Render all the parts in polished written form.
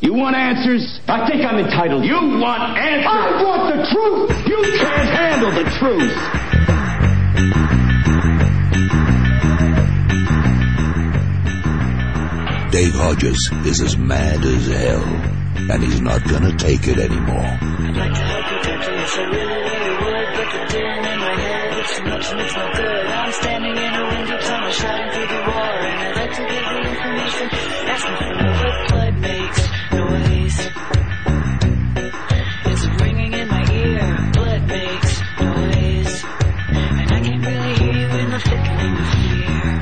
You want answers? I think I'm entitled. You want answers? I want the truth! You can't handle the truth! Dave Hodges is as mad as hell, and he's not gonna take it anymore. I'd like to help you, Captain, yes, I really would, but the din in my head, it's too much and it's no good. I'm standing in a window tunnel, shouting through the war, and I'd like to give the information, asking for what blood makes noise. It's ringing in my ear, blood makes noise, and I can't really hear you in the thickening of fear.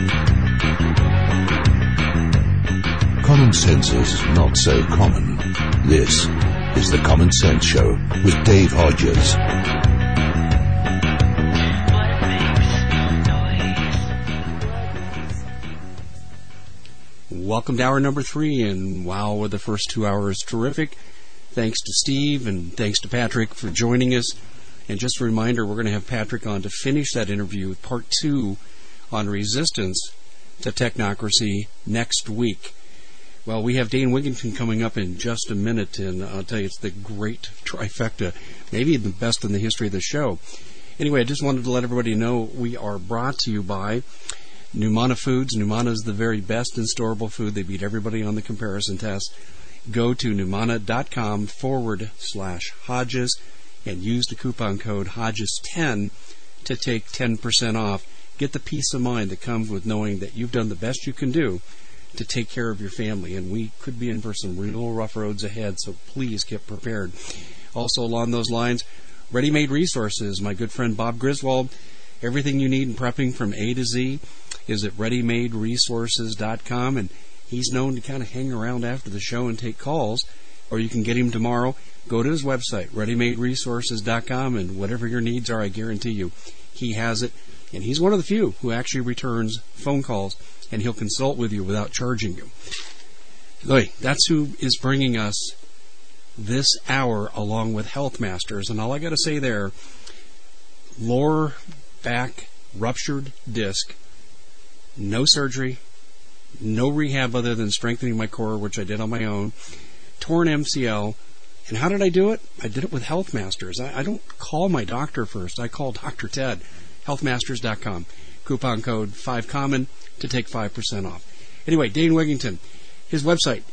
Common sense is not so common. This is the Common Sense Show with Dave Hodges. Welcome to hour number 3, and wow, were the first 2 hours terrific. Thanks to Steve and thanks to Patrick for joining us. And just a reminder, we're going to have Patrick on to finish that interview with part 2 on resistance to technocracy next week. Well, we have Dane Wigington coming up in just a minute, and I'll tell you, it's the great trifecta, maybe the best in the history of the show. Anyway, I just wanted to let everybody know we are brought to you by Numana Foods. Numana is the very best in storable food. They beat everybody on the comparison test. Go to numana.com/Hodges and use the coupon code Hodges10 to take 10% off. Get the peace of mind that comes with knowing that you've done the best you can do to take care of your family, and we could be in for some real rough roads ahead, so please get prepared. Also along those lines, Ready Made Resources, my good friend Bob Griswold. Everything you need in prepping from A to Z is at ReadyMadeResources.com, and he's known to kind of hang around after the show and take calls, or you can get him tomorrow. Go to his website, ReadyMadeResources.com, and whatever your needs are, I guarantee you, he has it. And he's one of the few who actually returns phone calls, and he'll consult with you without charging you. That's who is bringing us this hour along with Health Masters. And all I got to say there, lower back ruptured disc, no surgery, no rehab other than strengthening my core, which I did on my own, torn MCL. And how did I do it? I did it with Health Masters. I don't call my doctor first. I call Dr. Ted. Healthmasters.com. Coupon code 5COMMON to take 5% off. Anyway, Dane Wigington, his website,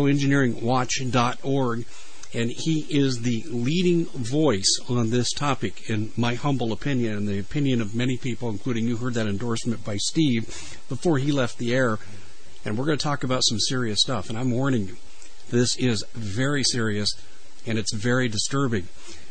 geoengineeringwatch.org, and he is the leading voice on this topic, in my humble opinion, and the opinion of many people, including you heard that endorsement by Steve before he left the air. And we're going to talk about some serious stuff, and I'm warning you, this is very serious, and it's very disturbing.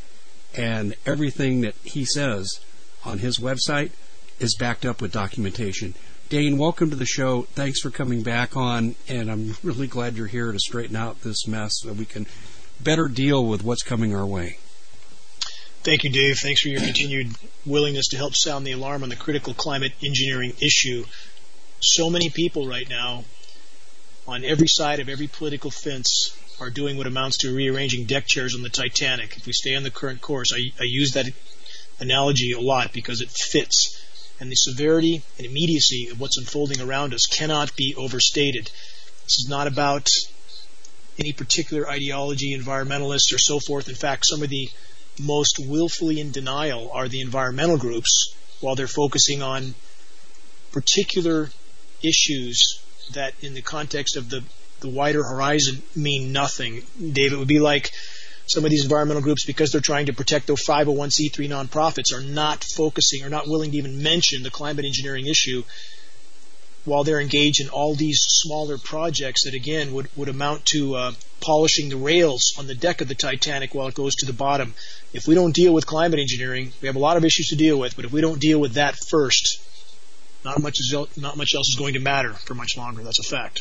And everything that he says on his website is backed up with documentation. Dane, welcome to the show. Thanks for coming back on, and I'm really glad you're here to straighten out this mess so we can better deal with what's coming our way. Thank you, Dave. Thanks for your continued willingness to help sound the alarm on the critical climate engineering issue. So many people right now, on every side of every political fence, are doing what amounts to rearranging deck chairs on the Titanic. If we stay on the current course, I use that analogy a lot because it fits. And the severity and immediacy of what's unfolding around us cannot be overstated. This is not about any particular ideology, environmentalists, or so forth. In fact, some of the most willfully in denial are the environmental groups, while they're focusing on particular issues that, in the context of the wider horizon, mean nothing. Dave, it would be like some of these environmental groups, because they're trying to protect their 501c3 nonprofits, are not focusing or not willing to even mention the climate engineering issue, while they're engaged in all these smaller projects that, again, would amount to polishing the rails on the deck of the Titanic while it goes to the bottom. If we don't deal with climate engineering, we have a lot of issues to deal with, but if we don't deal with that first, not much else is going to matter for much longer. That's a fact.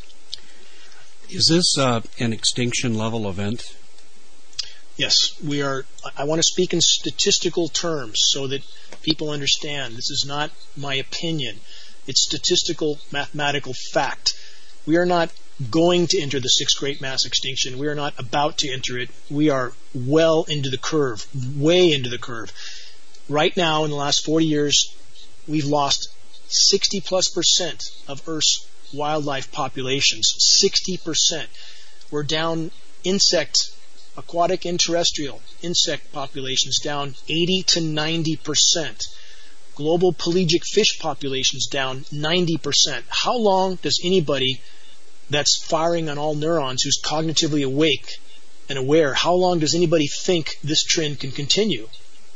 Is this an extinction level event? Yes, we are. I want to speak in statistical terms so that people understand. This is not my opinion. It's statistical, mathematical fact. We are not going to enter the sixth great mass extinction. We are not about to enter it. We are well into the curve, way into the curve. Right now, in the last 40 years, we've lost 60+% of Earth's wildlife populations. 60%. We're down aquatic and terrestrial insect populations down 80 to 90%. Global pelagic fish populations down 90%. How long does anybody that's firing on all neurons, who's cognitively awake and aware, how long does anybody think this trend can continue?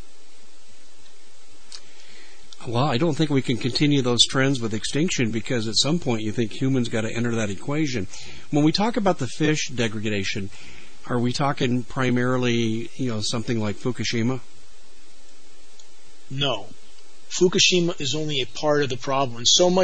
Well, I don't think we can continue those trends with extinction, because at some point you think humans got to enter that equation. When we talk about the fish degradation, are we talking primarily, something like Fukushima? No. Fukushima is only a part of the problem.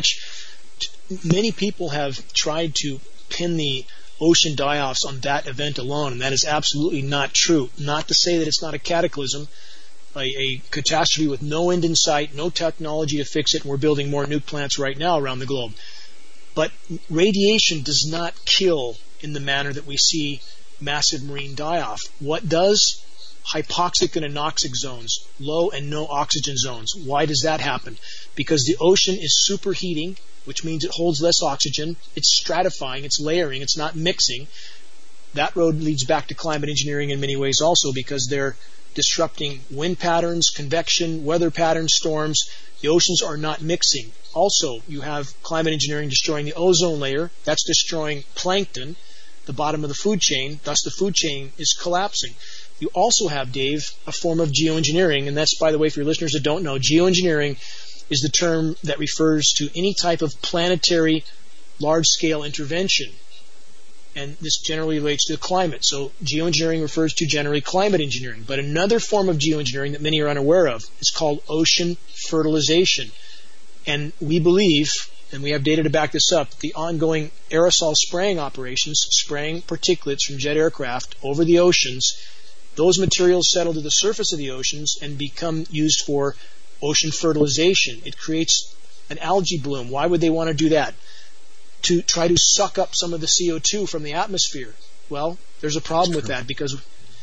And many people have tried to pin the ocean die-offs on that event alone, and that is absolutely not true. Not to say that it's not a cataclysm, a catastrophe with no end in sight, no technology to fix it, and we're building more nuke plants right now around the globe. But radiation does not kill in the manner that we see massive marine die-off. What does? Hypoxic and anoxic zones, low and no oxygen zones. Why does that happen? Because the ocean is superheating, which means it holds less oxygen. It's stratifying, it's layering, it's not mixing. That road leads back to climate engineering in many ways also, because they're disrupting wind patterns, convection, weather patterns, storms. The oceans are not mixing. Also, you have climate engineering destroying the ozone layer. That's destroying plankton, the bottom of the food chain. Thus, the food chain is collapsing. You also have, Dave, a form of geoengineering, and that's, by the way, for your listeners that don't know, geoengineering is the term that refers to any type of planetary large-scale intervention. And this generally relates to the climate. So geoengineering refers to generally climate engineering. But another form of geoengineering that many are unaware of is called ocean fertilization. And we believe, and we have data to back this up, the ongoing aerosol spraying operations, spraying particulates from jet aircraft over the oceans, those materials settle to the surface of the oceans and become used for ocean fertilization. It creates an algae bloom. Why would they want to do that? To try to suck up some of the CO2 from the atmosphere. Well, there's a problem with that, because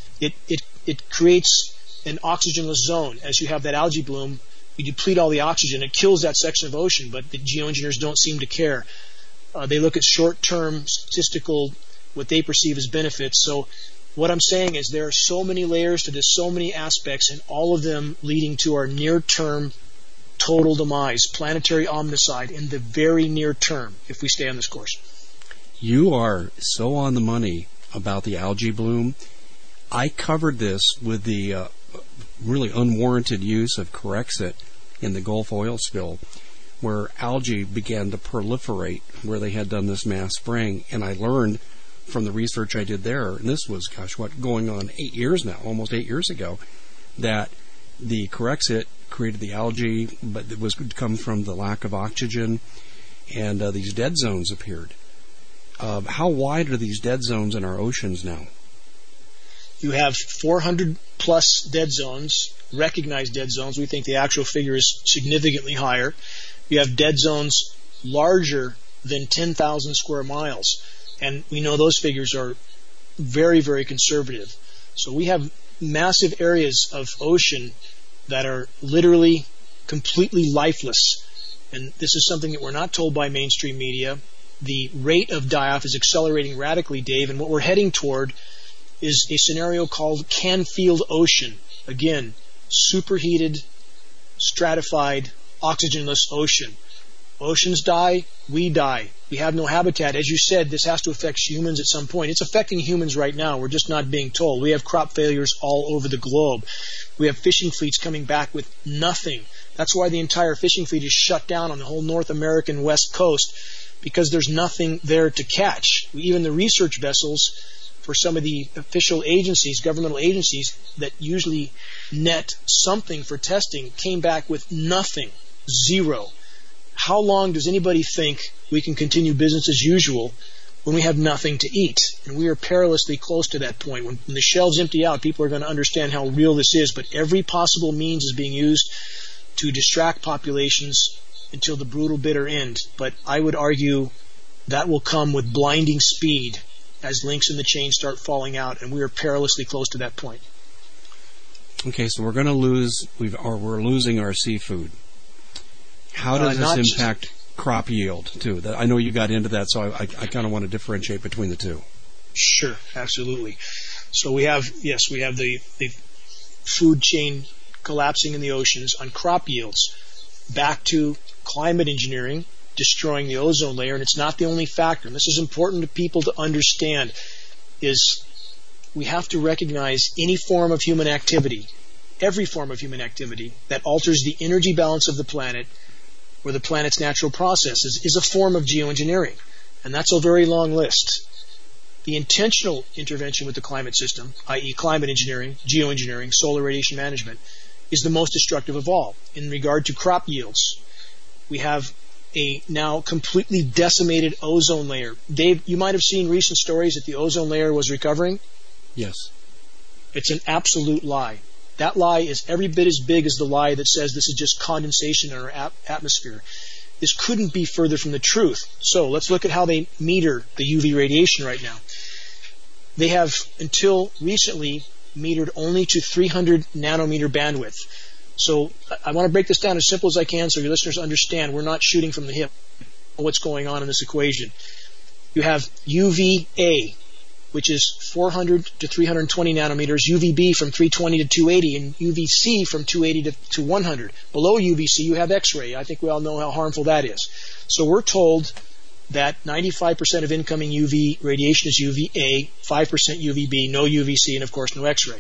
it creates an oxygenless zone. As you have that algae bloom, you deplete all the oxygen. It kills that section of ocean, but the geoengineers don't seem to care. They look at short-term statistical, what they perceive as benefits. So what I'm saying is there are so many layers to this, so many aspects, and all of them leading to our near-term total demise, planetary omnicide in the very near term, if we stay on this course. You are so on the money about the algae bloom. I covered this with the really unwarranted use of Corexit in the Gulf oil spill, where algae began to proliferate where they had done this mass spraying. And I learned from the research I did there, and this was, going on 8 years now, almost 8 years ago, that the Corexit created the algae, but it was come from the lack of oxygen, and these dead zones appeared. How wide are these dead zones in our oceans now? You have 400 plus dead zones, recognized dead zones. We think the actual figure is significantly higher. You have dead zones larger than 10,000 square miles, and we know those figures are very, very conservative. So we have massive areas of ocean that are literally completely lifeless. And this is something that we're not told by mainstream media. The rate of die-off is accelerating radically, Dave, and what we're heading toward is a scenario called Canfield Ocean. Again, superheated, stratified, oxygenless ocean. Oceans die, we die. We have no habitat. As you said, this has to affect humans at some point. It's affecting humans right now. We're just not being told. We have crop failures all over the globe. We have fishing fleets coming back with nothing. That's why the entire fishing fleet is shut down on the whole North American West Coast, because there's nothing there to catch. Even the research vessels for some of the official agencies, governmental agencies, that usually net something for testing, came back with nothing. Zero. How long does anybody think we can continue business as usual when we have nothing to eat? And we are perilously close to that point. When the shelves empty out, people are going to understand how real this is. But every possible means is being used to distract populations until the brutal, bitter end. But I would argue that will come with blinding speed as links in the chain start falling out, and we are perilously close to that point. Okay, so we're going to lose, we're losing our seafood. How does this impact crop yield, too? I know you got into that, so I kind of want to differentiate between the two. Sure, absolutely. So we have the food chain collapsing in the oceans on crop yields. Back to climate engineering, destroying the ozone layer, and it's not the only factor. And this is important to people to understand, is we have to recognize any form of human activity, every form of human activity that alters the energy balance of the planet or the planet's natural processes is a form of geoengineering. And that's a very long list. The intentional intervention with the climate system, i.e. climate engineering, geoengineering, solar radiation management, is the most destructive of all. In regard to crop yields, we have a now completely decimated ozone layer. Dave, you might have seen recent stories that the ozone layer was recovering. Yes. It's an absolute lie. That lie is every bit as big as the lie that says this is just condensation in our atmosphere. This couldn't be further from the truth. So let's look at how they meter the UV radiation right now. They have, until recently, metered only to 300 nanometer bandwidth. So I want to break this down as simple as I can so your listeners understand we're not shooting from the hip what's going on in this equation. You have UVA, which is 400 to 320 nanometers, UVB from 320 to 280, and UVC from 280 to 100. Below UVC, you have X-ray. I think we all know how harmful that is. So we're told that 95% of incoming UV radiation is UVA, 5% UVB, no UVC, and of course no X-ray.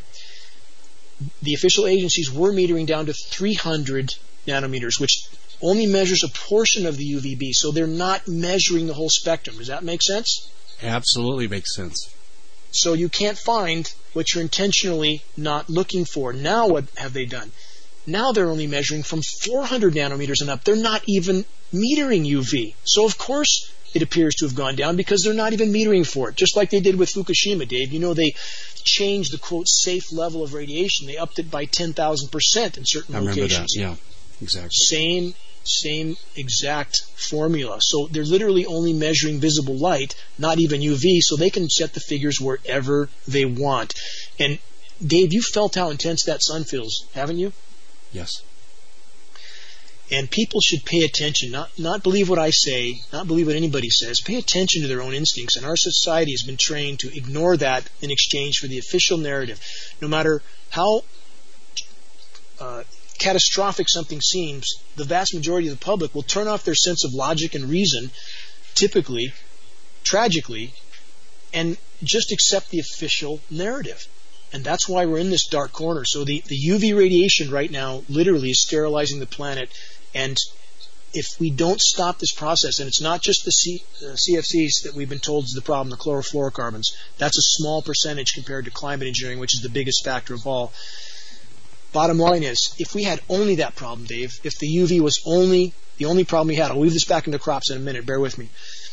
The official agencies were metering down to 300 nanometers, which only measures a portion of the UVB, so they're not measuring the whole spectrum. Does that make sense? Absolutely makes sense. So you can't find what you're intentionally not looking for. Now what have they done? Now they're only measuring from 400 nanometers and up. They're not even metering UV. So of course it appears to have gone down because they're not even metering for it. Just like they did with Fukushima, Dave. You know, they changed the, quote, safe level of radiation. They upped it by 10,000% in certain locations. I remember that, yeah, exactly. Same exact formula. So they're literally only measuring visible light, not even UV, so they can set the figures wherever they want. And Dave, you felt how intense that sun feels, haven't you? Yes. And people should pay attention, not believe what I say, not believe what anybody says. Pay attention to their own instincts. And our society has been trained to ignore that in exchange for the official narrative. No matter how catastrophic something seems, the vast majority of the public will turn off their sense of logic and reason, typically, tragically, and just accept the official narrative. And that's why we're in this dark corner. So the UV radiation right now literally is sterilizing the planet. And if we don't stop this process, and it's not just the CFCs that we've been told is the problem, the chlorofluorocarbons, that's a small percentage compared to climate engineering, which is the biggest factor of all. Bottom line is, if we had only that problem, Dave, if the UV was only the only problem we had, I'll weave this back into crops in a minute, bear with me.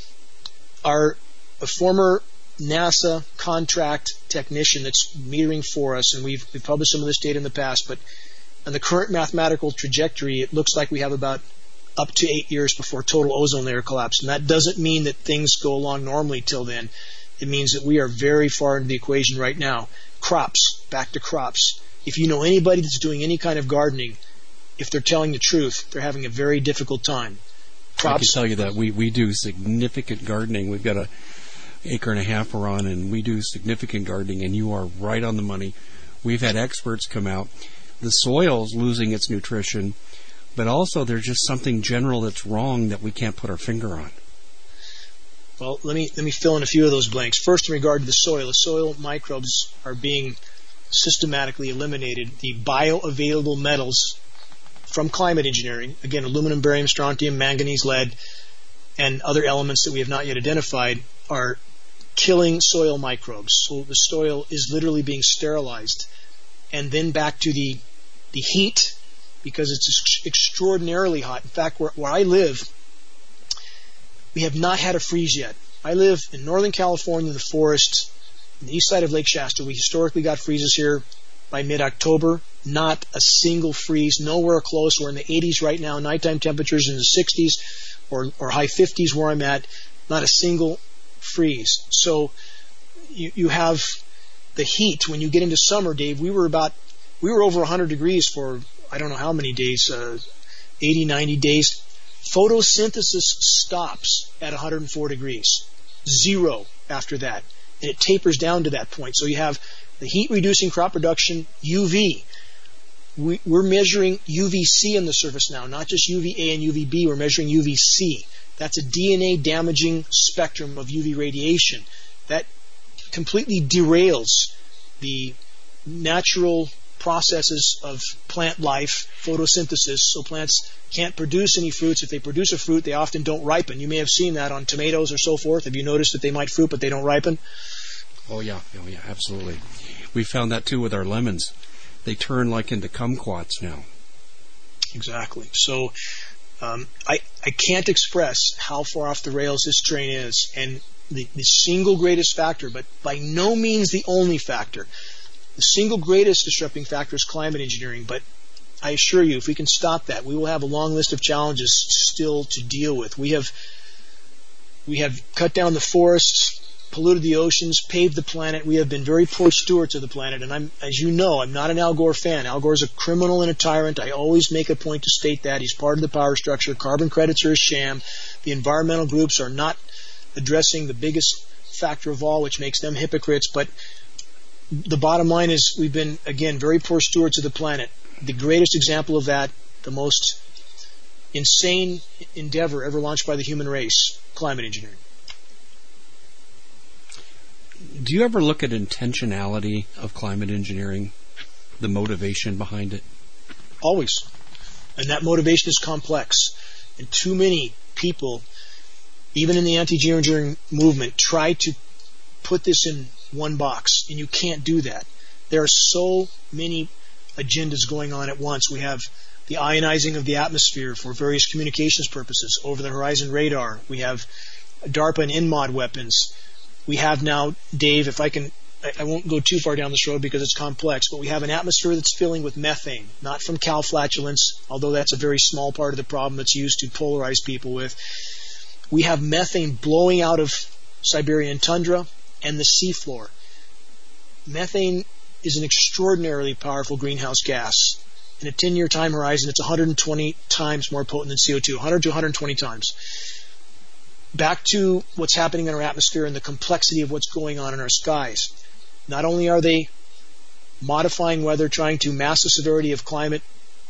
A former NASA contract technician that's metering for us, and we've published some of this data in the past, but on the current mathematical trajectory, it looks like we have about up to 8 years before total ozone layer collapse. And that doesn't mean that things go along normally till then. It means that we are very far into the equation right now. Crops, back to crops. If you know anybody that's doing any kind of gardening, if they're telling the truth, they're having a very difficult time. Crops, I can tell you that we do significant gardening. We've got an acre and a half we're on, and we do significant gardening, and you are right on the money. We've had experts come out. The soil's losing its nutrition, but also there's just something general that's wrong that we can't put our finger on. Well, let me fill in a few of those blanks. First, in regard to the soil microbes are being systematically eliminated. The bioavailable metals from climate engineering, again, aluminum, barium, strontium, manganese, lead, and other elements that we have not yet identified, are killing soil microbes. So the soil is literally being sterilized. And then back to the heat, because it's extraordinarily hot. In fact, where I live, we have not had a freeze yet. I live in Northern California, the forest, on the east side of Lake Shasta. We historically got freezes here by mid-October. Not a single freeze, nowhere close. We're in the 80s right now, nighttime temperatures in the 60s or high 50s where I'm at. Not a single freeze. So you have the heat. When you get into summer, Dave, we were over 100 degrees for I don't know how many days, 80, 90 days. Photosynthesis stops at 104 degrees. Zero after that. and it tapers down to that point. So you have the heat-reducing crop production, UV. We're measuring UVC on the surface now, not just UVA and UVB. We're measuring UVC. That's a DNA-damaging spectrum of UV radiation that completely derails the natural processes of plant life, photosynthesis, so plants can't produce any fruits. If they produce a fruit, they often don't ripen. You may have seen that on tomatoes or so forth. Have you noticed that they might fruit, but they don't ripen? Oh yeah, absolutely. We found that too with our lemons. They turn like into kumquats now. Exactly. So I can't express how far off the rails this train is, and the single greatest factor, but by no means the only factor. The single greatest disrupting factor is climate engineering, but I assure you, if we can stop that, we will have a long list of challenges still to deal with. We have cut down the forests, polluted the oceans, paved the planet. We have been very poor stewards of the planet, and as you know, I'm not an Al Gore fan. Al Gore's a criminal and a tyrant. I always make a point to state that. He's part of the power structure. Carbon credits are a sham. The environmental groups are not addressing the biggest factor of all, which makes them hypocrites, but the bottom line is we've been, again, very poor stewards of the planet. The greatest example of that, the most insane endeavor ever launched by the human race, climate engineering. Do you ever look at intentionality of climate engineering, the motivation behind it? Always. And that motivation is complex. And too many people, even in the anti-geoengineering movement, try to put this in one box, and you can't do that. There are so many agendas going on at once. We have the ionizing of the atmosphere for various communications purposes, over-the-horizon radar. We have DARPA and InMod weapons. We have now, Dave, if I won't go too far down this road because it's complex, but we have an atmosphere that's filling with methane, not from cow flatulence, although that's a very small part of the problem that's used to polarize people with. We have methane blowing out of Siberian tundra and the seafloor. Methane is an extraordinarily powerful greenhouse gas. In a 10-year time horizon, it's 120 times more potent than CO2, 100 to 120 times. Back to what's happening in our atmosphere and the complexity of what's going on in our skies. Not only are they modifying weather, trying to mask the severity of climate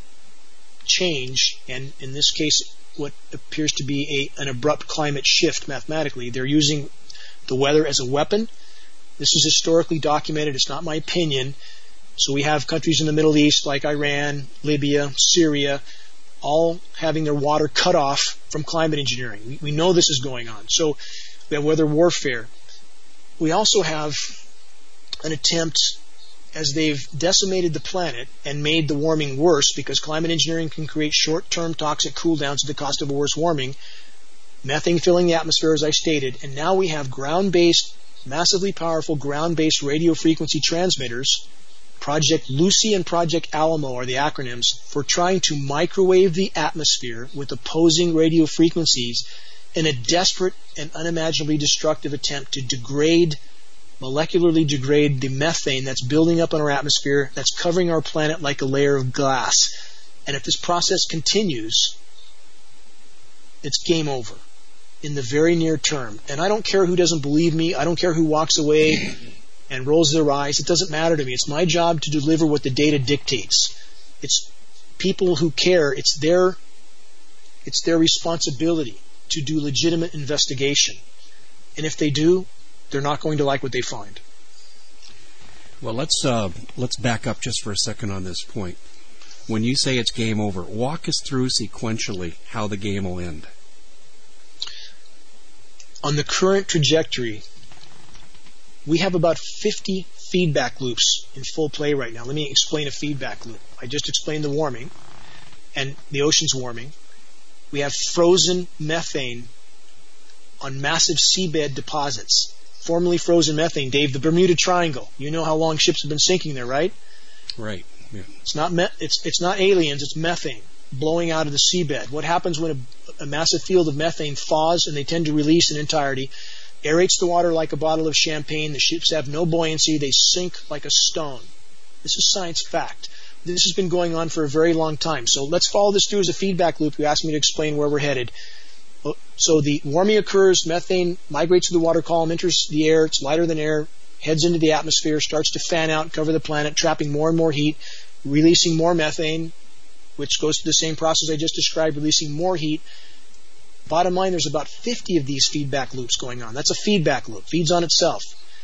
change, and in this case, what appears to be an abrupt climate shift mathematically, they're using the weather as a weapon. This is historically documented. It's not my opinion. So we have countries in the Middle East like Iran, Libya, Syria, all having their water cut off from climate engineering. We know this is going on. So we have weather warfare. We also have an attempt, as they've decimated the planet and made the warming worse, because climate engineering can create short-term toxic cool-downs at the cost of a worse warming, methane filling the atmosphere, as I stated, and now we have ground-based, massively powerful ground-based radio frequency transmitters. Project Lucy and Project Alamo are the acronyms for trying to microwave the atmosphere with opposing radio frequencies in a desperate and unimaginably destructive attempt to molecularly degrade the methane that's building up in our atmosphere, that's covering our planet like a layer of glass. And if this process continues, it's game over in the very near term. And I don't care who doesn't believe me. I don't care who walks away and rolls their eyes. It doesn't matter to me. It's my job to deliver what the data dictates. It's people who care. It's their responsibility to do legitimate investigation. And if they do, they're not going to like what they find. Well, let's back up just for a second on this point. When you say it's game over, walk us through sequentially how the game will end. On the current trajectory, we have about 50 feedback loops in full play right now. Let me explain a feedback loop. I just explained the warming and the ocean's warming. We have frozen methane on massive seabed deposits. Formerly frozen methane, Dave, the Bermuda Triangle. You know how long ships have been sinking there, right? Right. Yeah. It's not aliens, it's methane blowing out of the seabed. What happens when a massive field of methane thaws and they tend to release in entirety? Aerates the water like a bottle of champagne. The ships have no buoyancy. They sink like a stone. This is science fact. This has been going on for a very long time. So let's follow this through as a feedback loop. You asked me to explain where we're headed. So the warming occurs, methane migrates to the water column, enters the air, it's lighter than air, heads into the atmosphere, starts to fan out and cover the planet, trapping more and more heat, releasing more methane, which goes through the same process I just described, releasing more heat. Bottom line, there's about 50 of these feedback loops going on. That's a feedback loop, feeds on itself.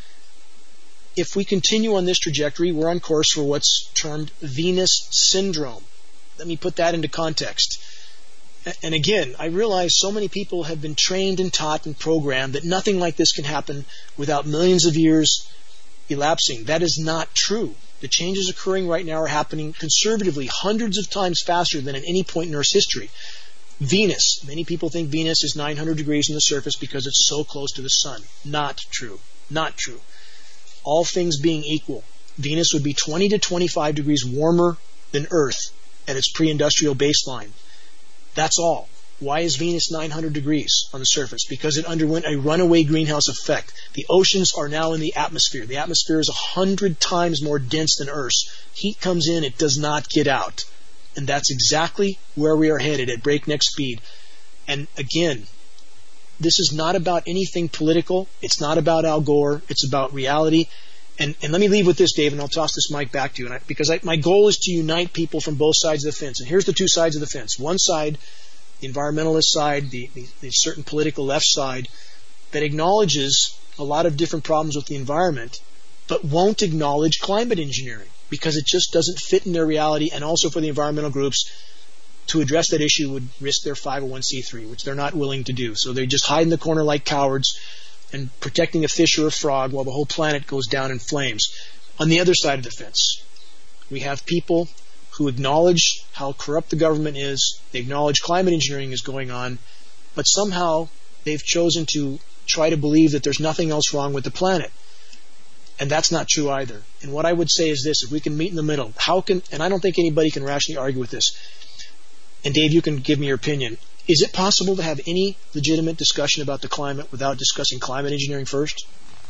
If we continue on this trajectory, we're on course for what's termed Venus syndrome. Let me put that into context. And again, I realize so many people have been trained and taught and programmed that nothing like this can happen without millions of years elapsing. That is not true. The changes occurring right now are happening conservatively hundreds of times faster than at any point in Earth's history. Venus. Many people think Venus is 900 degrees on the surface because it's so close to the sun. Not true. Not true. All things being equal, Venus would be 20 to 25 degrees warmer than Earth at its pre-industrial baseline. That's all. Why is Venus 900 degrees on the surface? Because it underwent a runaway greenhouse effect. The oceans are now in the atmosphere. The atmosphere is 100 times more dense than Earth's. Heat comes in, it does not get out. And that's exactly where we are headed at breakneck speed. And again, this is not about anything political. It's not about Al Gore. It's about reality. And let me leave with this, Dave, and I'll toss this mic back to you. Because my goal is to unite people from both sides of the fence. And here's the two sides of the fence. One side, the environmentalist side, the certain political left side, that acknowledges a lot of different problems with the environment, but won't acknowledge climate engineering because it just doesn't fit in their reality. And also for the environmental groups, to address that issue would risk their 501c3, which they're not willing to do. So they just hide in the corner like cowards and protecting a fish or a frog while the whole planet goes down in flames. On the other side of the fence, we have people who acknowledge how corrupt the government is, they acknowledge climate engineering is going on, but somehow they've chosen to try to believe that there's nothing else wrong with the planet. And that's not true either. And what I would say is this, if we can meet in the middle, and I don't think anybody can rationally argue with this, and Dave, you can give me your opinion, is it possible to have any legitimate discussion about the climate without discussing climate engineering first?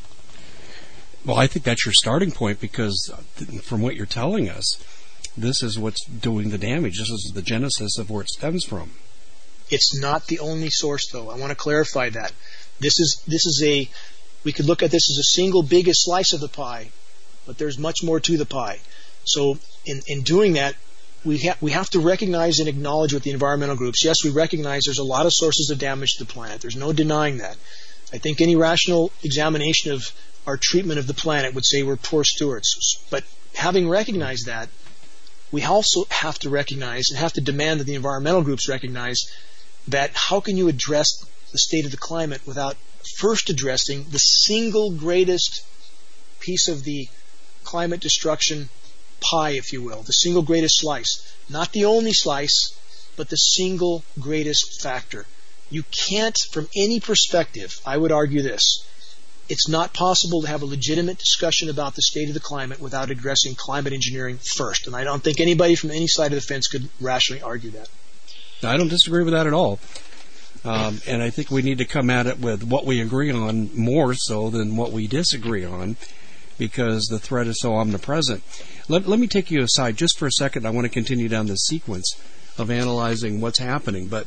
Well, I think that's your starting point because from what you're telling us, this is what's doing the damage. This is the genesis of where it stems from. It's not the only source, though. I want to clarify that. We could look at this as a single biggest slice of the pie, but there's much more to the pie. So in doing that, we have to recognize and acknowledge with the environmental groups, yes, we recognize there's a lot of sources of damage to the planet. There's no denying that. I think any rational examination of our treatment of the planet would say we're poor stewards. But having recognized that, we also have to recognize and have to demand that the environmental groups recognize that how can you address the state of the climate without first addressing the single greatest piece of the climate destruction pie, if you will, the single greatest slice. Not the only slice, but the single greatest factor. You can't, from any perspective, I would argue this, it's not possible to have a legitimate discussion about the state of the climate without addressing climate engineering first. And I don't think anybody from any side of the fence could rationally argue that. I don't disagree with that at all. And I think we need to come at it with what we agree on more so than what we disagree on because the threat is so omnipresent. Let me take you aside just for a second. I want to continue down this sequence of analyzing what's happening. But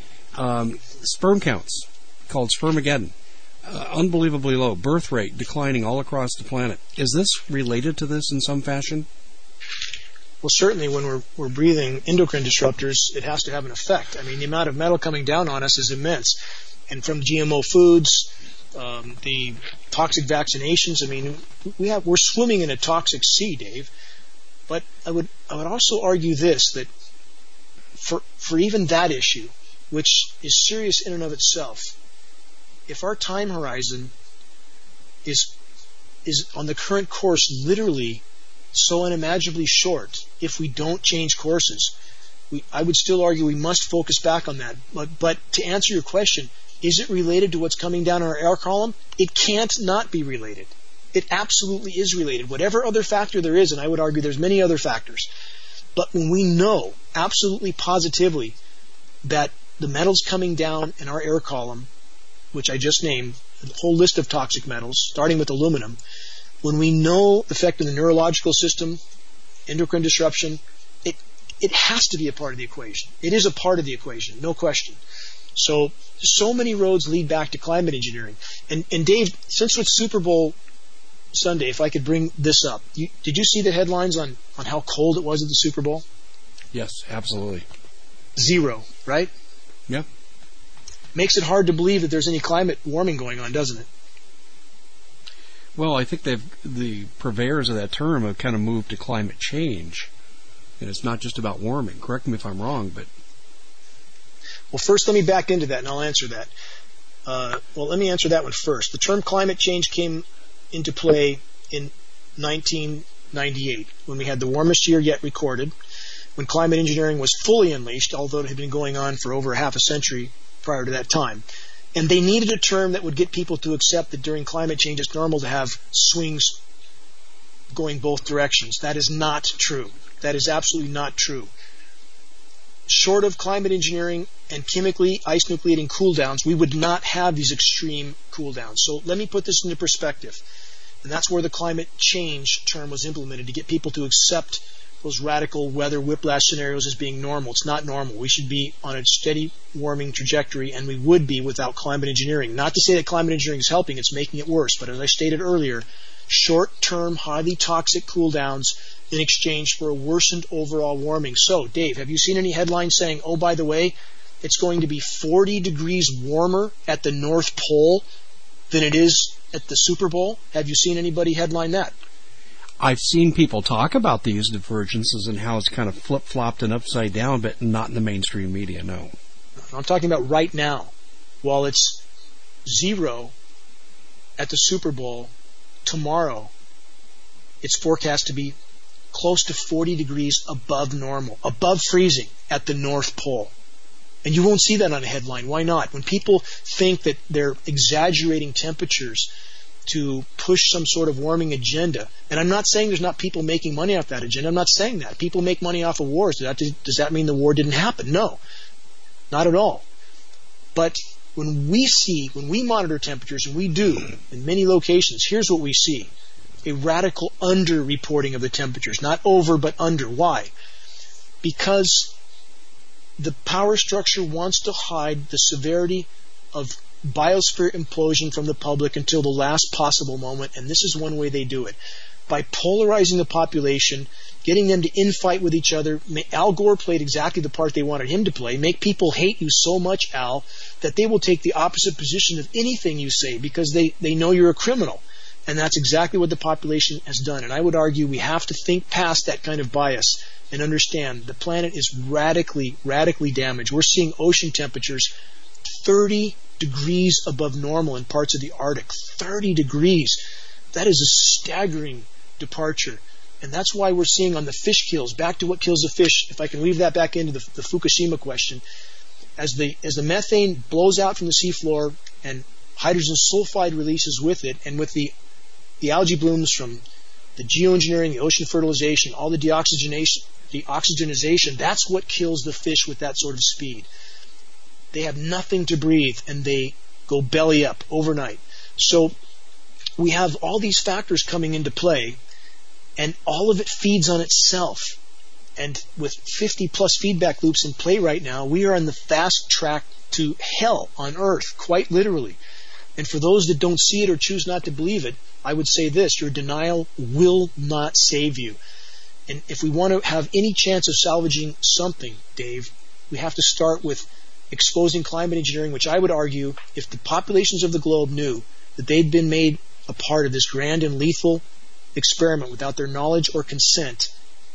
sperm counts, called spermageddon, unbelievably low. Birth rate declining all across the planet. Is this related to this in some fashion? Well, certainly when we're breathing endocrine disruptors, it has to have an effect. I mean, the amount of metal coming down on us is immense. And from GMO foods, the toxic vaccinations, I mean, we're swimming in a toxic sea, Dave. But I would also argue this, that for even that issue, which is serious in and of itself, if our time horizon is on the current course literally so unimaginably short, if we don't change courses, I would still argue we must focus back on that. But to answer your question, is it related to what's coming down our air column? It can't not be related. It absolutely is related. Whatever other factor there is, and I would argue there's many other factors, but when we know absolutely positively that the metals coming down in our air column, which I just named, a whole list of toxic metals, starting with aluminum, when we know the effect on the neurological system, endocrine disruption, it has to be a part of the equation. It is a part of the equation, no question. So many roads lead back to climate engineering. And Dave, since it's Super Bowl Sunday, if I could bring this up, did you see the headlines on how cold it was at the Super Bowl? Yes, absolutely. 0, right? Yeah. Makes it hard to believe that there's any climate warming going on, doesn't it? Well, I think the purveyors of that term have kind of moved to climate change. And it's not just about warming. Correct me if I'm wrong, but... Well, first let me back into that, and I'll answer that. Let me answer that one first. The term climate change came into play in 1998, when we had the warmest year yet recorded, when climate engineering was fully unleashed, although it had been going on for over half a century prior to that time. And they needed a term that would get people to accept that during climate change it's normal to have swings going both directions. That is not true. That is absolutely not true. Short of climate engineering and chemically ice nucleating cool downs, we would not have these extreme cool downs. So let me put this into perspective. And that's where the climate change term was implemented, to get people to accept those radical weather whiplash scenarios as being normal. It's not normal. We should be on a steady warming trajectory, and we would be without climate engineering. Not to say that climate engineering is helping, it's making it worse. But as I stated earlier, short-term, highly toxic cool downs in exchange for a worsened overall warming. So, Dave, have you seen any headlines saying, oh, by the way, it's going to be 40 degrees warmer at the North Pole than it is at the Super Bowl? Have you seen anybody headline that? I've seen people talk about these divergences and how it's kind of flip-flopped and upside down, but not in the mainstream media, no. I'm talking about right now. While it's 0 at the Super Bowl, tomorrow it's forecast to be close to 40 degrees above normal, above freezing at the North Pole. And you won't see that on a headline. Why not? When people think that they're exaggerating temperatures to push some sort of warming agenda, and I'm not saying there's not people making money off that agenda. I'm not saying that. People make money off of wars. Does that mean the war didn't happen? No, not at all. But when we monitor temperatures, and we do in many locations, here's what we see. A radical under-reporting of the temperatures. Not over, but under. Why? Because the power structure wants to hide the severity of biosphere implosion from the public until the last possible moment, and this is one way they do it. By polarizing the population, getting them to infight with each other. Al Gore played exactly the part they wanted him to play. Make people hate you so much, Al, that they will take the opposite position of anything you say because they know you're a criminal. And that's exactly what the population has done. And I would argue we have to think past that kind of bias and understand the planet is radically, radically damaged. We're seeing ocean temperatures 30 degrees above normal in parts of the Arctic. 30 degrees. That is a staggering departure. And that's why we're seeing on the fish kills, back to what kills the fish, if I can weave that back into the Fukushima question, as the methane blows out from the seafloor and hydrogen sulfide releases with it, and with the algae blooms from the geoengineering, the ocean fertilization, all the deoxygenization, that's what kills the fish with that sort of speed. They have nothing to breathe, and they go belly up overnight. So we have all these factors coming into play, and all of it feeds on itself. And with 50-plus feedback loops in play right now, we are on the fast track to hell on Earth, quite literally. And for those that don't see it or choose not to believe it, I would say this: your denial will not save you. And if we want to have any chance of salvaging something, Dave, we have to start with exposing climate engineering, which I would argue, if the populations of the globe knew that they'd been made a part of this grand and lethal experiment without their knowledge or consent,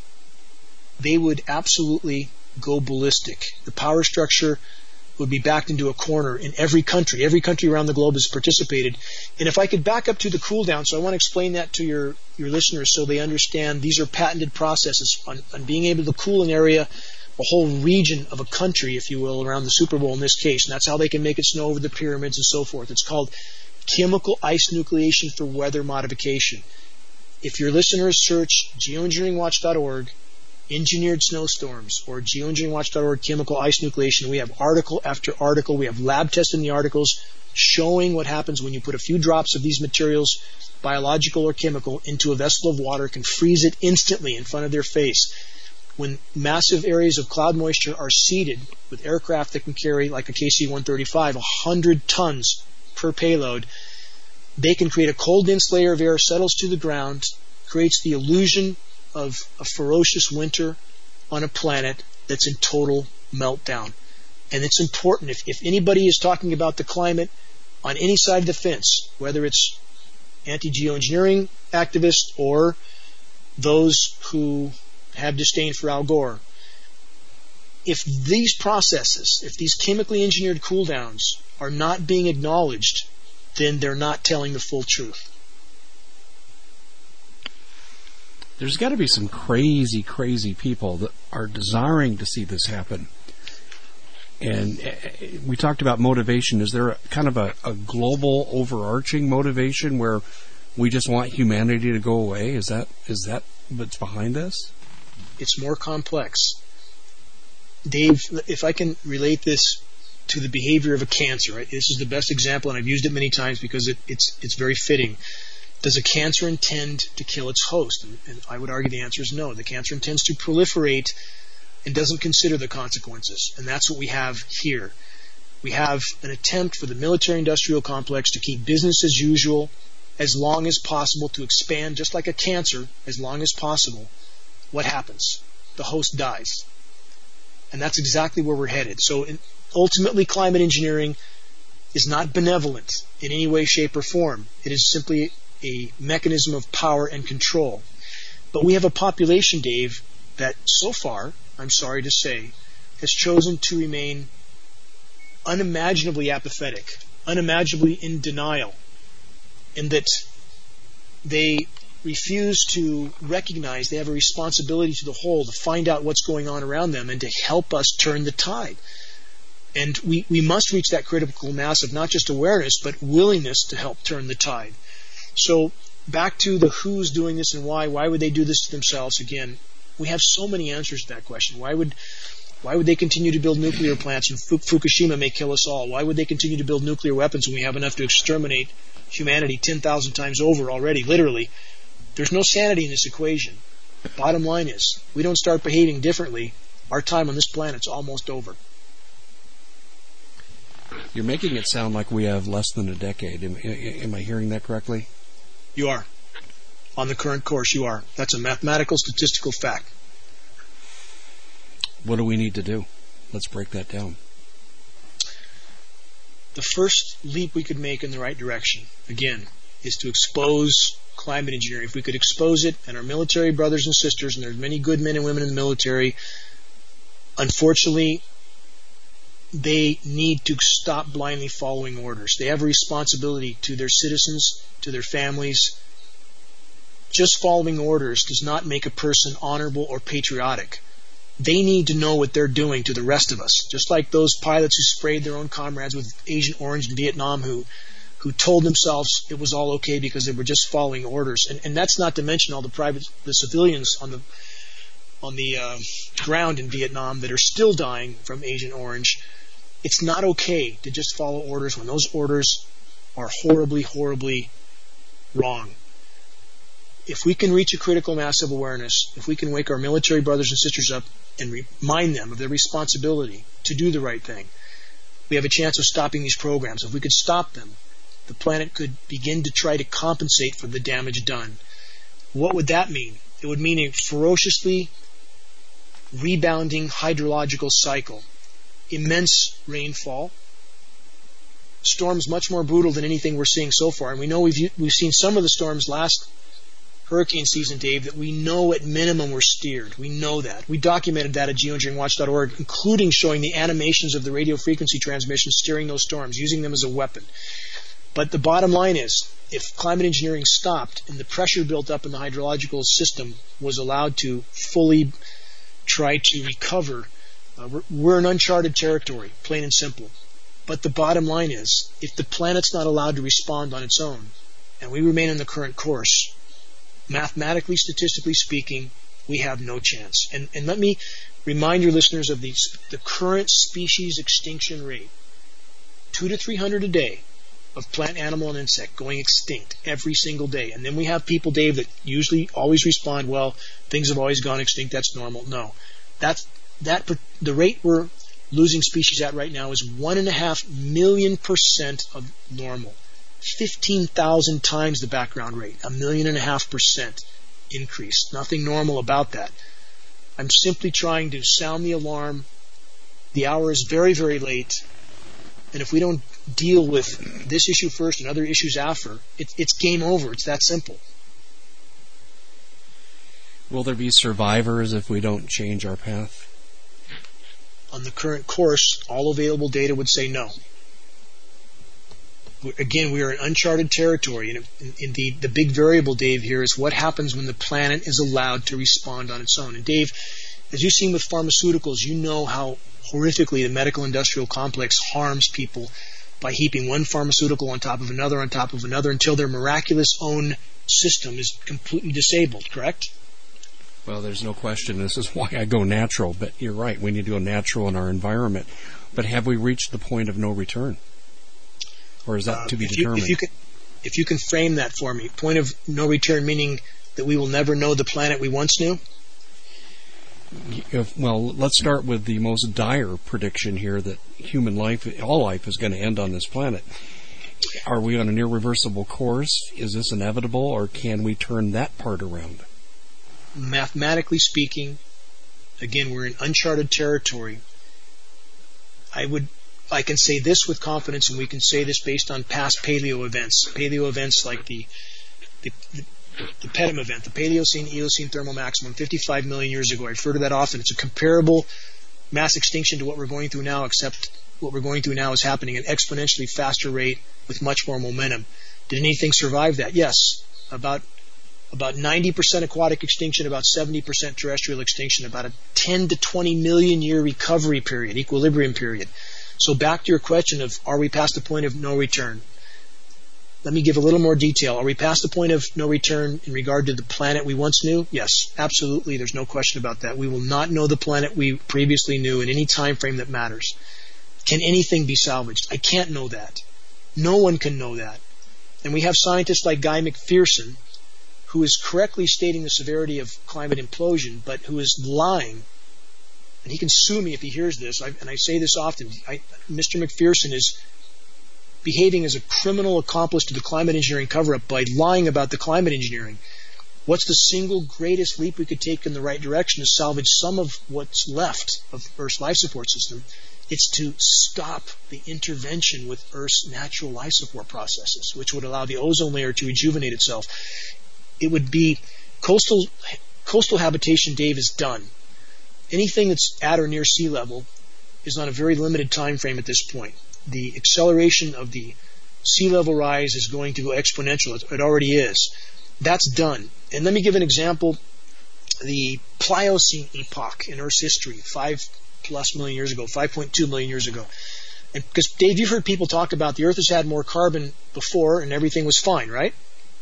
they would absolutely go ballistic. The power structure would be backed into a corner in every country. Every country around the globe has participated. And if I could back up to the cool down, so I want to explain that to your listeners so they understand these are patented processes on being able to cool an area, a whole region of a country, if you will, around the Super Bowl in this case. And that's how they can make it snow over the pyramids and so forth. It's called chemical ice nucleation for weather modification. If your listeners search geoengineeringwatch.org, engineered snowstorms, or geoengineeringwatch.org chemical ice nucleation, we have article after article, we have lab tests in the articles showing what happens when you put a few drops of these materials, biological or chemical, into a vessel of water, can freeze it instantly in front of their face. when massive areas of cloud moisture are seeded with aircraft that can carry, like a KC-135, 100 tons per payload, they can create a cold, dense layer of air, settles to the ground, creates the illusion of a ferocious winter on a planet that's in total meltdown. And it's important, if anybody is talking about the climate on any side of the fence, whether it's anti-geoengineering activists or those who have disdain for Al Gore, if these processes, if these chemically engineered cooldowns are not being acknowledged, then they're not telling the full truth. There's got to be some crazy, crazy people that are desiring to see this happen. And we talked about motivation. Is there a kind of a global overarching motivation where we just want humanity to go away? Is that what's behind this? It's more complex. Dave, if I can relate this to the behavior of a cancer, right? This is the best example, and I've used it many times because it's very fitting. Does a cancer intend to kill its host? And I would argue the answer is no. The cancer intends to proliferate and doesn't consider the consequences. And that's what we have here. We have an attempt for the military-industrial complex to keep business as usual as long as possible, to expand just like a cancer as long as possible. What happens? The host dies. And that's exactly where we're headed. So ultimately, climate engineering is not benevolent in any way, shape, or form. It is simply a mechanism of power and control. But we have a population, Dave, that so far, I'm sorry to say, has chosen to remain unimaginably apathetic, unimaginably in denial, in that they refuse to recognize they have a responsibility to the whole to find out what's going on around them and to help us turn the tide. And we must reach that critical mass of not just awareness, but willingness to help turn the tide. So back to the who's doing this and why would they do this to themselves? Again, we have so many answers to that question. Why would they continue to build nuclear plants and Fukushima may kill us all? Why would they continue to build nuclear weapons when we have enough to exterminate humanity 10,000 times over already, literally? There's no sanity in this equation. Bottom line is, we don't start behaving differently, our time on this planet's almost over. You're making it sound like we have less than a decade. Am I hearing that correctly? You are. On the current course, you are. That's a mathematical, statistical fact. What do we need to do? Let's break that down. The first leap we could make in the right direction, again, is to expose climate engineering. If we could expose it, and our military brothers and sisters, and there's many good men and women in the military, unfortunately, they need to stop blindly following orders. They have a responsibility to their citizens, to their families. Just following orders does not make a person honorable or patriotic. They need to know what they're doing to the rest of us. Just like those pilots who sprayed their own comrades with Agent Orange in Vietnam who told themselves it was all okay because they were just following orders. And that's not to mention all the civilians on the ground in Vietnam that are still dying from Agent Orange. It's not okay to just follow orders when those orders are horribly, horribly wrong. If we can reach a critical mass of awareness, if we can wake our military brothers and sisters up and remind them of their responsibility to do the right thing, we have a chance of stopping these programs. If we could stop them, the planet could begin to try to compensate for the damage done. What would that mean? It would mean a ferociously rebounding hydrological cycle. Immense rainfall, storms much more brutal than anything we're seeing so far. And we know we've seen some of the storms last hurricane season, Dave, that we know at minimum were steered. We know that. We documented that at geoengineeringwatch.org, including showing the animations of the radio frequency transmission steering those storms, using them as a weapon. But the bottom line is, if climate engineering stopped and the pressure built up in the hydrological system was allowed to fully try to recover, we're in uncharted territory, plain and simple. But the bottom line is, if the planet's not allowed to respond on its own, and we remain on the current course, mathematically, statistically speaking, we have no chance. And let me remind your listeners of the current species extinction rate. 200 to 300 a day of plant, animal, and insect going extinct every single day. And then we have people, Dave, that usually always respond, well, things have always gone extinct, that's normal. No. The rate we're losing species at right now is 1.5 million% of normal. 15,000 times the background rate. 1.5 million% increase. Nothing normal about that. I'm simply trying to sound the alarm. The hour is very, very late. And if we don't deal with this issue first and other issues after, it's game over. It's that simple. Will there be survivors if we don't change our path? On the current course, all available data would say no. Again, we are in uncharted territory, and the big variable, Dave, here is what happens when the planet is allowed to respond on its own. And Dave, as you've seen with pharmaceuticals, you know how horrifically the medical industrial complex harms people by heaping one pharmaceutical on top of another until their miraculous own system is completely disabled, correct? Well, there's no question. This is why I go natural, but you're right. We need to go natural in our environment. But have we reached the point of no return? Or is that to be determined? If you can frame that for me, point of no return meaning that we will never know the planet we once knew? Well, let's start with the most dire prediction here that human life, all life, is going to end on this planet. Are we on an irreversible course? Is this inevitable, or can we turn that part around? Mathematically speaking, again, we're in uncharted territory. I can say this with confidence, and we can say this based on past paleo events like the PETM event, the Paleocene-Eocene thermal maximum, 55 million years ago. I refer to that often. It's a comparable mass extinction to what we're going through now, except what we're going through now is happening at an exponentially faster rate with much more momentum. Did anything survive that? Yes. About 90% aquatic extinction, about 70% terrestrial extinction, about a 10 to 20 million year recovery period, equilibrium period. So back to your question of, are we past the point of no return? Let me give a little more detail. Are we past the point of no return in regard to the planet we once knew? Yes, absolutely. There's no question about that. We will not know the planet we previously knew in any time frame that matters. Can anything be salvaged? I can't know that. No one can know that. And we have scientists like Guy McPherson, who is correctly stating the severity of climate implosion, but who is lying. And he can sue me if he hears this, and I say this often. Mr. McPherson is behaving as a criminal accomplice to the climate engineering cover-up by lying about the climate engineering. What's the single greatest leap we could take in the right direction to salvage some of what's left of Earth's life support system? It's to stop the intervention with Earth's natural life support processes, which would allow the ozone layer to rejuvenate itself. It would be coastal habitation, Dave, is done. Anything that's at or near sea level is on a very limited time frame at this point. The acceleration of the sea level rise is going to go exponential. It already is. That's done. And let me give an example. The Pliocene epoch in Earth's history, 5+ million years ago, 5.2 million years ago. And because, Dave, you've heard people talk about the Earth has had more carbon before and everything was fine, right?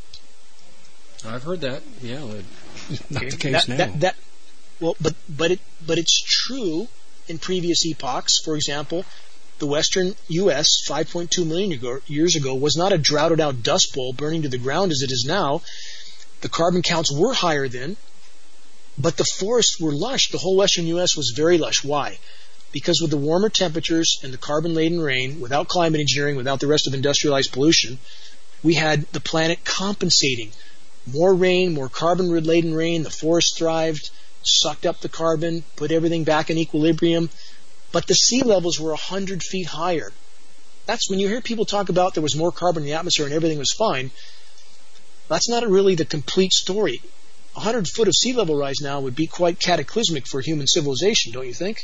I've heard that. Yeah, not Okay. the case now. Well, but it's true in previous epochs. For example, the western U.S. 5.2 million years ago was not a droughted out dust bowl burning to the ground as it is now. The carbon counts were higher then, but the forests were lush. The whole western U.S. was very lush. Why? Because with the warmer temperatures and the carbon-laden rain, without climate engineering, without the rest of industrialized pollution, we had the planet compensating. More rain, more carbon-laden rain, the forest thrived, sucked up the carbon, put everything back in equilibrium, but the sea levels were 100 feet higher. That's when you hear people talk about there was more carbon in the atmosphere and everything was fine. That's not really the complete story. 100 foot of sea level rise now would be quite cataclysmic for human civilization, don't you think?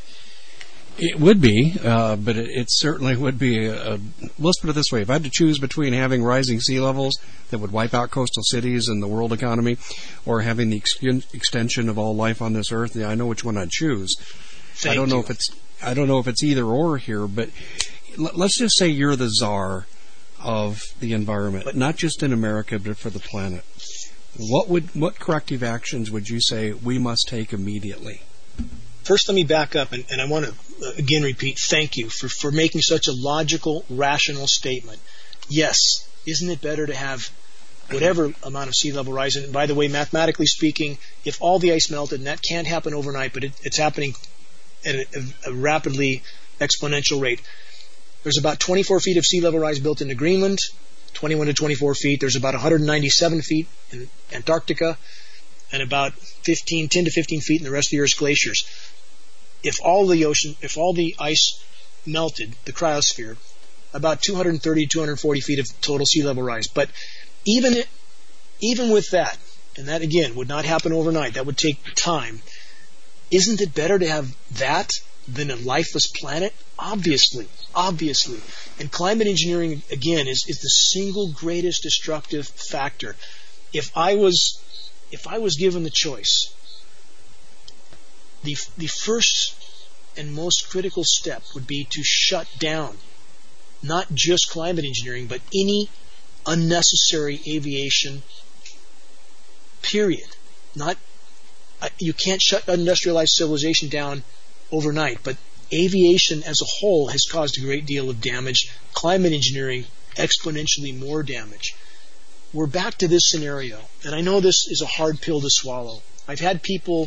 It would be, but it certainly would be. Let's put it this way. If I had to choose between having rising sea levels that would wipe out coastal cities and the world economy, or having the extension of all life on this earth, I know which one I'd choose. I don't know if it's either or here, but let's just say you're the czar of the environment, not just in America, but for the planet. What corrective actions would you say we must take immediately? First, let me back up, and I want to again repeat, thank you for making such a logical, rational statement. yes, isn't it better to have whatever amount of sea level rise? And by the way, mathematically speaking, if all the ice melted, and that can't happen overnight, but it's happening at a rapidly exponential rate. There's about 24 feet of sea level rise built into Greenland, 21 to 24 feet. There's about 197 feet in Antarctica, and about 10 to 15 feet in the rest of the Earth's glaciers. If all the ice melted, the cryosphere, about 230 to 240 feet of total sea level rise. But even with that, and that again would not happen overnight, that would take time, isn't it better to have that than a lifeless planet? Obviously. And climate engineering, again, is the single greatest destructive factor. If I was given the choice, the first and most critical step would be to shut down not just climate engineering, but any unnecessary aviation, period. You can't shut industrialized civilization down overnight, but aviation as a whole has caused a great deal of damage. Climate engineering, exponentially more damage. We're back to this scenario, and I know this is a hard pill to swallow. I've had people,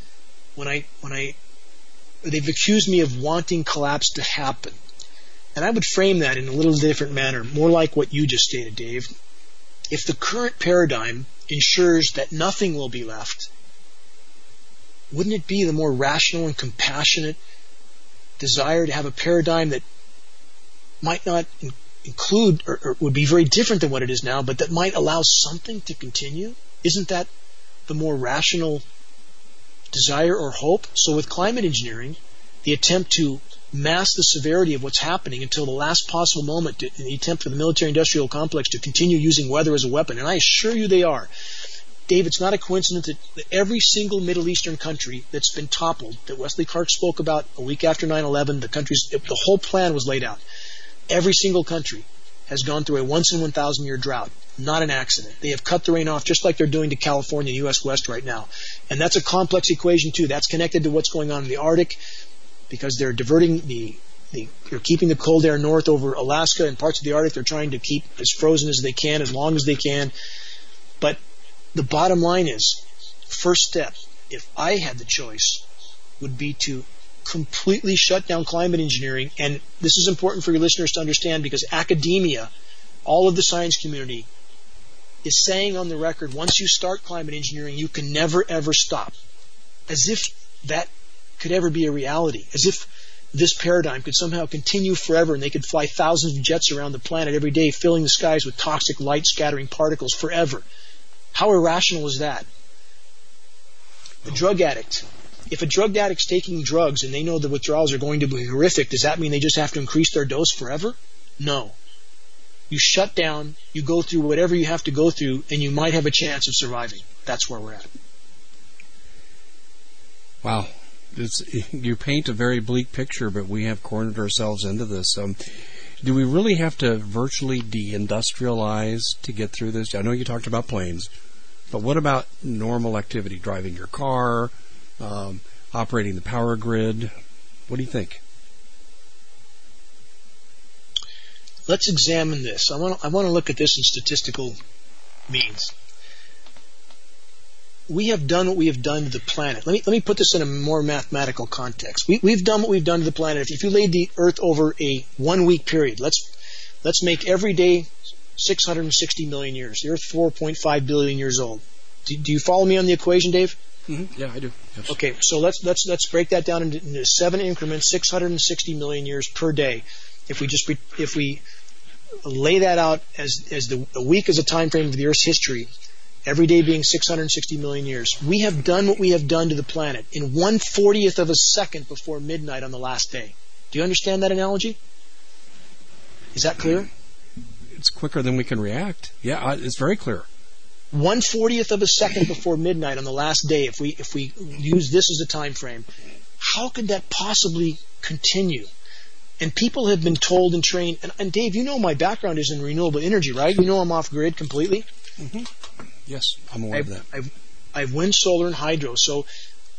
they've accused me of wanting collapse to happen. And I would frame that in a little different manner, more like what you just stated, Dave. If the current paradigm ensures that nothing will be left, wouldn't it be the more rational and compassionate desire to have a paradigm that might not include or would be very different than what it is now, but that might allow something to continue? Isn't that the more rational desire or hope? So with climate engineering, the attempt to mask the severity of what's happening until the last possible moment in the attempt for the military-industrial complex to continue using weather as a weapon, and I assure you they are. Dave, it's not a coincidence that every single Middle Eastern country that's been toppled, that Wesley Clark spoke about a week after 9/11, the whole plan was laid out. Every single country has gone through a once-in-1,000-year drought. Not an accident. They have cut the rain off just like they're doing to California, U.S. West right now. And that's a complex equation, too. That's connected to what's going on in the Arctic, because they're diverting they're keeping the cold air north over Alaska and parts of the Arctic. They're trying to keep as frozen as they can, as long as they can. But the bottom line is, first step, if I had the choice, would be to completely shut down climate engineering. And this is important for your listeners to understand, because academia, all of the science community, is saying on the record, once you start climate engineering, you can never ever stop. As if that could ever be a reality. As if this paradigm could somehow continue forever and they could fly thousands of jets around the planet every day, filling the skies with toxic light scattering particles forever. How irrational is that? The drug addict. If a drug addict's taking drugs and they know the withdrawals are going to be horrific, does that mean they just have to increase their dose forever? No. You shut down, you go through whatever you have to go through, and you might have a chance of surviving. That's where we're at. Wow. You paint a very bleak picture, but we have cornered ourselves into this. Do we really have to virtually deindustrialize to get through this? I know you talked about planes, but what about normal activity? Driving your car, operating the power grid? What do you think? Let's examine this. I want to look at this in statistical means. We have done what we have done to the planet. Let me put this in a more mathematical context. We've done what we've done to the planet. If you laid the Earth over a 1-week period, let's make every day 660 million years. The Earth 4.5 billion years old. Do you follow me on the equation, Dave? Mm-hmm. Yeah, I do. Yes. Okay, so let's break that down into 7 increments, 660 million years per day. If we lay that out as a week as a time frame of the Earth's history, every day being 660 million years, we have done what we have done to the planet in 1/40th of a second before midnight on the last day. Do you understand that analogy? Is that clear? It's quicker than we can react. Yeah, it's very clear. 1/40th of a second before midnight on the last day, if we use this as a time frame, how could that possibly continue? And people have been told and trained, and Dave, you know my background is in renewable energy, right? You know I'm off-grid completely. Mm-hmm. Yes, I'm aware of that. I have wind, solar, and hydro. So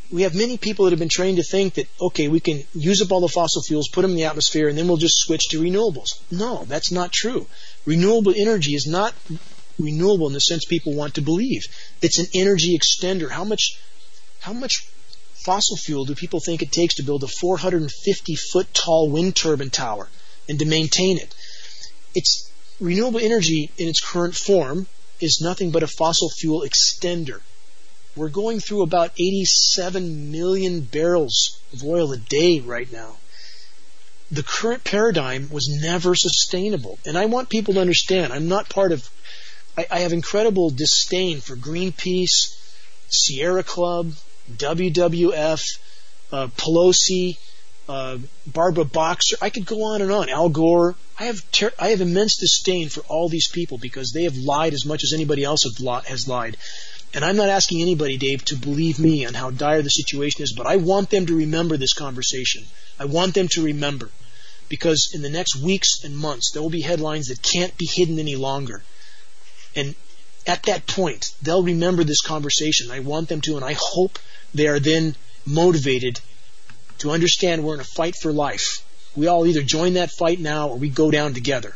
we have many people that have been trained to think that, okay, we can use up all the fossil fuels, put them in the atmosphere, and then we'll just switch to renewables. No, that's not true. Renewable energy is not renewable in the sense people want to believe. It's an energy extender. How much fossil fuel do people think it takes to build a 450-foot tall wind turbine tower and to maintain it? It's renewable energy in its current form is nothing but a fossil fuel extender. We're going through about 87 million barrels of oil a day right now. The current paradigm was never sustainable. And I want people to understand, I'm not part of... I have incredible disdain for Greenpeace, Sierra Club, WWF, Pelosi, Barbara Boxer. I could go on and on. Al Gore. I have immense disdain for all these people because they have lied as much as anybody else has lied. And I'm not asking anybody, Dave, to believe me on how dire the situation is, but I want them to remember this conversation. I want them to remember. Because in the next weeks and months, there will be headlines that can't be hidden any longer. And at that point, they'll remember this conversation. I want them to, and I hope they are then motivated to understand we're in a fight for life. We all either join that fight now or we go down together.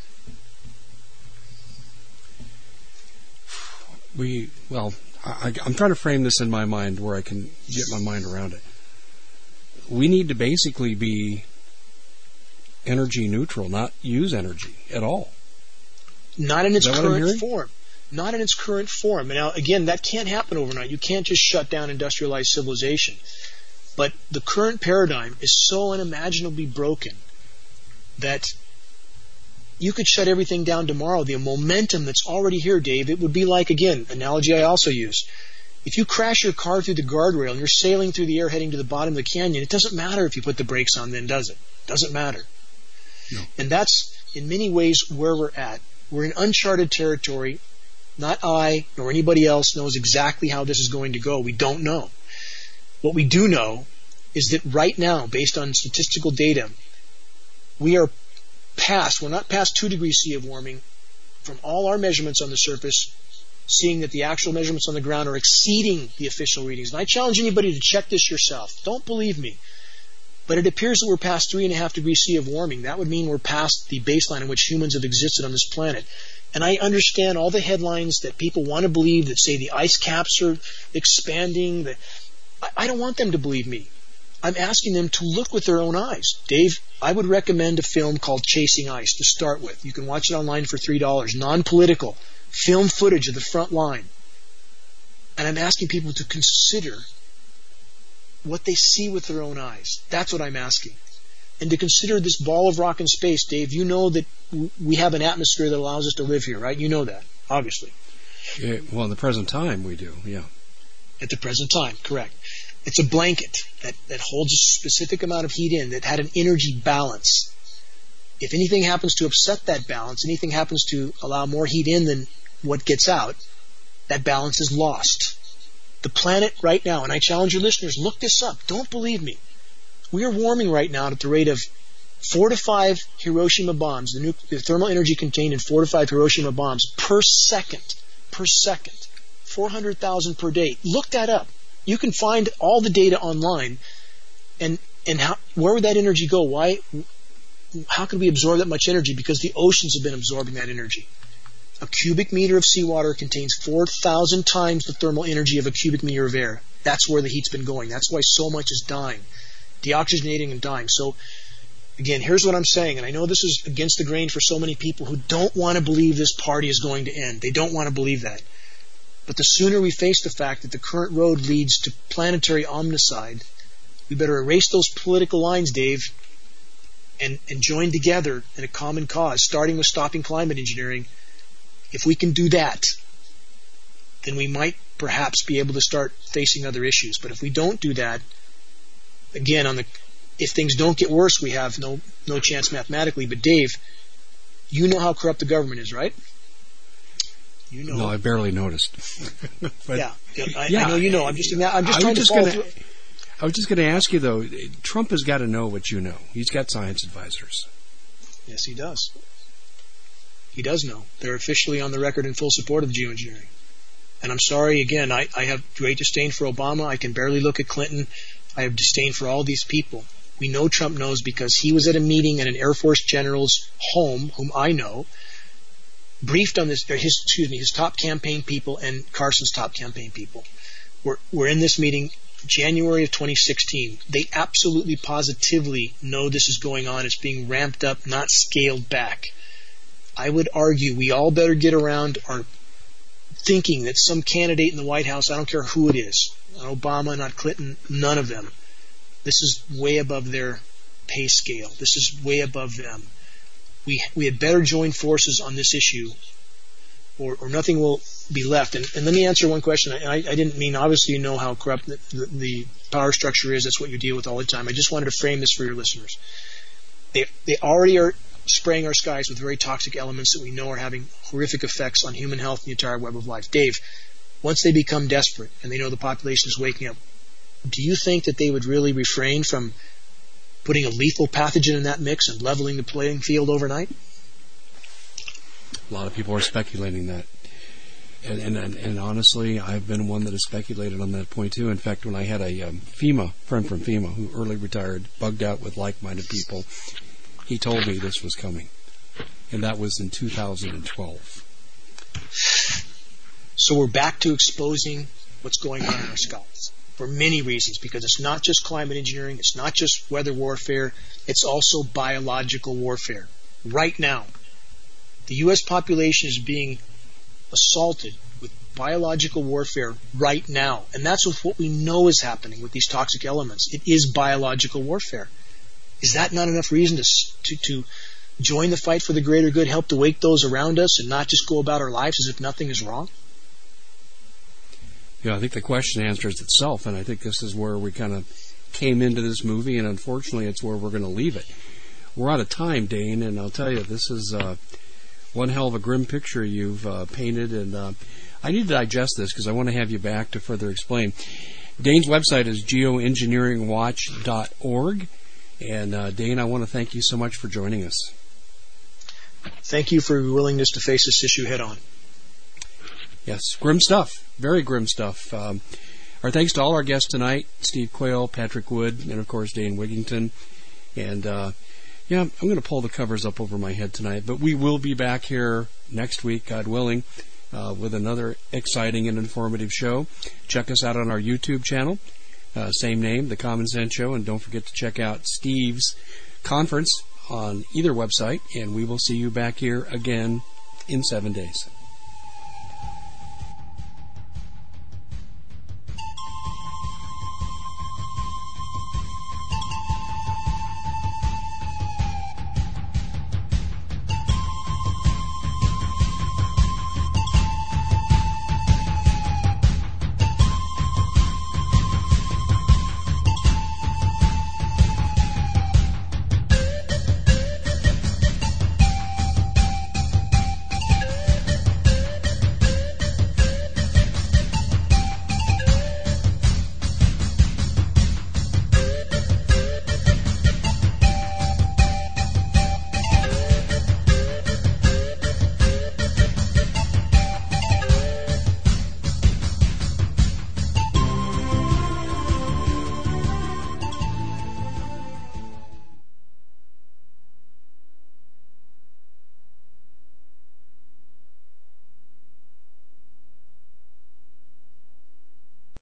I'm trying to frame this in my mind where I can get my mind around it. We need to basically be energy neutral, not use energy at all. Not in its current form. Not in its current form. And now, again, that can't happen overnight. You can't just shut down industrialized civilization. But the current paradigm is so unimaginably broken that you could shut everything down tomorrow. The momentum that's already here, Dave, it would be like, again, analogy I also use. If you crash your car through the guardrail and you're sailing through the air heading to the bottom of the canyon, it doesn't matter if you put the brakes on then, does it? Doesn't matter. No. And that's, in many ways, where we're at. We're in uncharted territory. Not I, nor anybody else knows exactly how this is going to go. We don't know. What we do know is that right now, based on statistical data, we're not past 2 degrees C of warming from all our measurements on the surface, seeing that the actual measurements on the ground are exceeding the official readings. And I challenge anybody to check this yourself. Don't believe me. But it appears that we're past 3.5 degrees C of warming. That would mean we're past the baseline in which humans have existed on this planet. And I understand all the headlines that people want to believe that say the ice caps are expanding. I don't want them to believe me. I'm asking them to look with their own eyes. Dave, I would recommend a film called Chasing Ice to start with. You can watch it online for $3. Non-political. Film footage of the front line. And I'm asking people to consider what they see with their own eyes. That's what I'm asking. And to consider this ball of rock in space, Dave, you know that we have an atmosphere that allows us to live here, right? You know that, obviously. Yeah, well, in the present time, we do, yeah. At the present time, correct. It's a blanket that holds a specific amount of heat in, that had an energy balance. If anything happens to upset that balance, anything happens to allow more heat in than what gets out, that balance is lost. The planet right now, and I challenge your listeners, look this up. Don't believe me. We are warming right now at the rate of 4 to 5 Hiroshima bombs, the thermal energy contained in 4 to 5 Hiroshima bombs per second. 400,000 per day. Look that up. You can find all the data online. And where would that energy go? How could we absorb that much energy? Because the oceans have been absorbing that energy. A cubic meter of seawater contains 4,000 times the thermal energy of a cubic meter of air. That's where the heat's been going. That's why so much is dying. Deoxygenating and dying. So, again, here's what I'm saying, and I know this is against the grain for so many people who don't want to believe this party is going to end. They don't want to believe that. But the sooner we face the fact that the current road leads to planetary omnicide, we better erase those political lines, Dave, and join together in a common cause, starting with stopping climate engineering. If we can do that, then we might perhaps be able to start facing other issues. But if we don't do that, again, if things don't get worse, we have no chance mathematically. But Dave, you know how corrupt the government is, right? You know. No, I barely noticed. But, I know you know. I'm just trying to follow through. I was just going to ask you, though, Trump has got to know what you know. He's got science advisors. Yes, he does. He does know. They're officially on the record in full support of geoengineering. And I'm sorry, again, I have great disdain for Obama. I can barely look at Clinton. I have disdain for all these people. We know Trump knows because he was at a meeting at an Air Force general's home, whom I know, briefed on this, his top campaign people and Carson's top campaign people. We're in this meeting January of 2016. They absolutely positively know this is going on. It's being ramped up, not scaled back. I would argue we all better get around our thinking that some candidate in the White House, I don't care who it is, not Obama, not Clinton, none of them. This is way above their pay scale. This is way above them. We had better join forces on this issue, or nothing will be left. And let me answer one question. I didn't mean, obviously you know how corrupt the power structure is. That's what you deal with all the time. I just wanted to frame this for your listeners. They already are spraying our skies with very toxic elements that we know are having horrific effects on human health and the entire web of life. Dave, once they become desperate and they know the population is waking up, do you think that they would really refrain from putting a lethal pathogen in that mix and leveling the playing field overnight? A lot of people are speculating that. And honestly, I've been one that has speculated on that point too. In fact, when I had a friend from FEMA who early retired, bugged out with like-minded people, he told me this was coming. And that was in 2012. So we're back to exposing what's going on in our skies for many reasons, because it's not just climate engineering, it's not just weather warfare, it's also biological warfare. Right now, the U.S. population is being assaulted with biological warfare right now. And that's what we know is happening with these toxic elements. It is biological warfare. Is that not enough reason to join the fight for the greater good, help to wake those around us, and not just go about our lives as if nothing is wrong? Yeah, I think the question answers itself, and I think this is where we kind of came into this movie, and unfortunately it's where we're going to leave it. We're out of time, Dane, and I'll tell you, this is one hell of a grim picture you've painted, and I need to digest this because I want to have you back to further explain. Dane's website is geoengineeringwatch.org, and Dane, I want to thank you so much for joining us. Thank you for your willingness to face this issue head on. Yes, grim stuff. Very grim stuff. Our thanks to all our guests tonight, Steve Quayle, Patrick Wood, and of course Dane Wigington. And I'm going to pull the covers up over my head tonight, but we will be back here next week, God willing, with another exciting and informative show. Check us out on our YouTube channel, same name, The Common Sense Show, and don't forget to check out Steve's conference on either website, and we will see you back here again in 7 days.